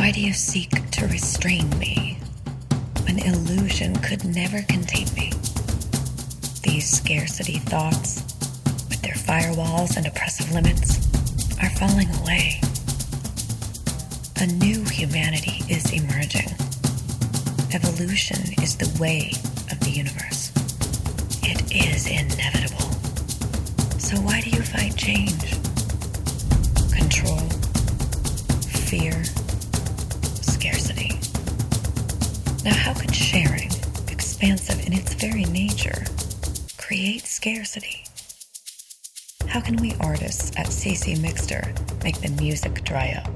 Why do you seek to restrain me when illusion could never contain me? These scarcity thoughts, with their firewalls and oppressive limits, are falling away. A new humanity is emerging. Evolution is the way of the universe. It is inevitable. So why do you fight change? Control, fear, scarcity. Now how could sharing, expansive in its very nature, create scarcity? How can we artists at CC Mixter make the music dry up?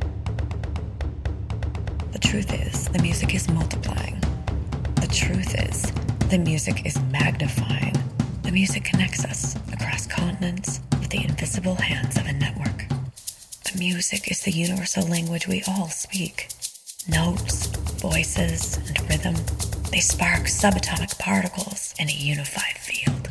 The truth is, the music is multiplying. The truth is, the music is magnifying. The music connects us across continents with the invisible hands of a network. The music is the universal language we all speak. Notes, voices, and rhythm, they spark subatomic particles in a unified field.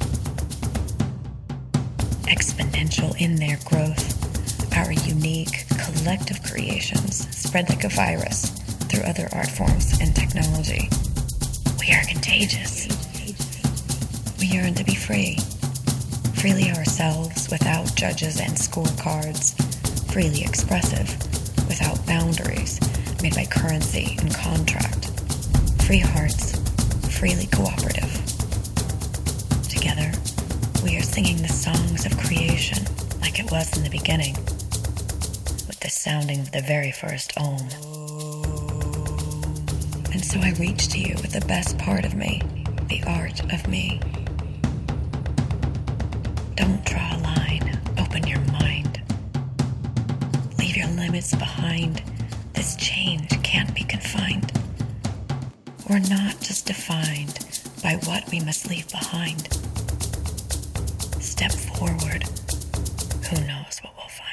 Exponential in their growth, our unique, collective creations spread like a virus through other art forms and technology. We are contagious. We yearn to be free. Freely ourselves, without judges and scorecards. Freely expressive, without boundaries made by currency and contract. Free hearts, freely cooperative. Together, we are singing the songs of creation like it was in the beginning, with the sounding of the very first Om. And so I reach to you with the best part of me, the art of me. Don't draw a line, open your mind. Leave your limits behind. This change can't be confined. We're not just defined by what we must leave behind. Step forward. Who knows what we'll find?